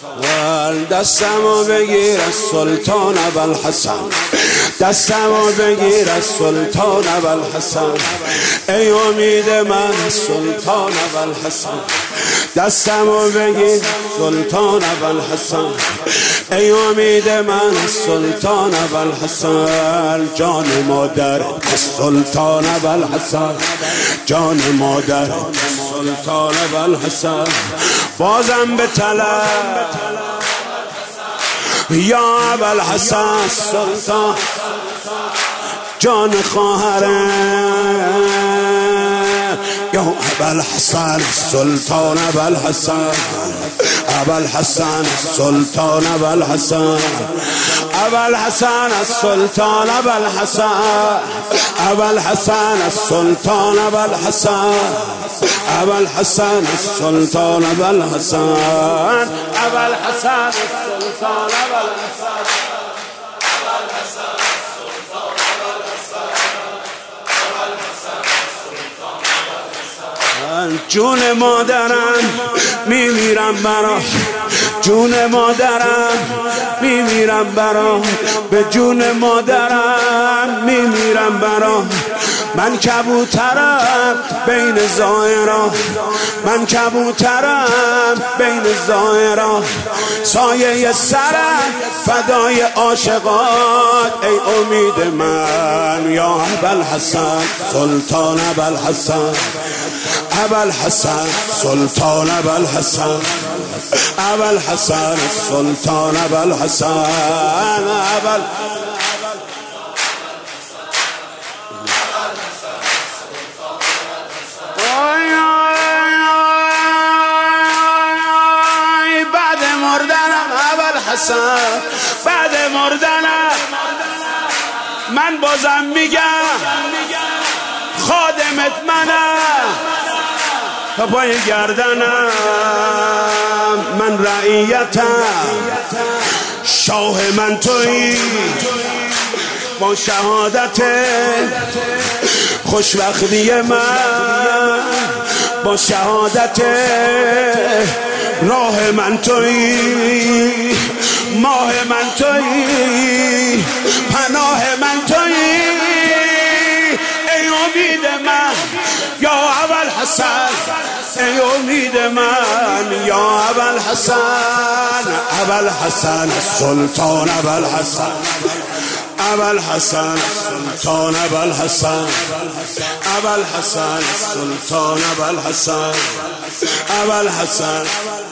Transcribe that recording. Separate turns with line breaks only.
دستمو بگیر از سلطان ابوالحسن، دستمو بگیر از سلطان ابوالحسن، ای امید من سلطان ابوالحسن، دستمو بگیر سلطان ابوالحسن، ای امید من سلطان ابوالحسن، جان مادر سلطان ابوالحسن، جان مادر سلطان ابوالحسن، بازم به طلب یا ابوالحسن سلطان، جان خواهرم یا ابوالحسن سلطان ابوالحسن، ابوالحسن سلطان ابوالحسن، ابوالحسن السلطان ابوالحسن، ابوالحسن السلطان ابوالحسن، ابوالحسن السلطان ابوالحسن، ابوالحسن السلطان ابوالحسن، جون مادرم میمیرم برا، جون مادرم میمیرم برا، به جون مادرم میمیرم برا، من کبوترم بین زائران، من کبوترم بین زائران، سایه سرم فدای عاشقات، ای امید من یا ابوالحسن سلطان ابوالحسن، ابوالحسن سلطان ابوالحسن، ابوالحسن سلطان ابوالحسن، بعد مردنم ابوالحسن، بعد مردنم من بازم میگم خادمت منم، تا پای گردنم من رعیتم، شاه من تویی با شهادت خوشبختی من، با شهادت راه من تویی، ماه من تویی، پناه من تویی، ای امید من یا ابوالحسن، ای امید من یا ابوالحسن، ابوالحسن سلطان ابوالحسن، ابوالحسن سلطان ابوالحسن، ابوالحسن سلطان ابوالحسن، ابوالحسن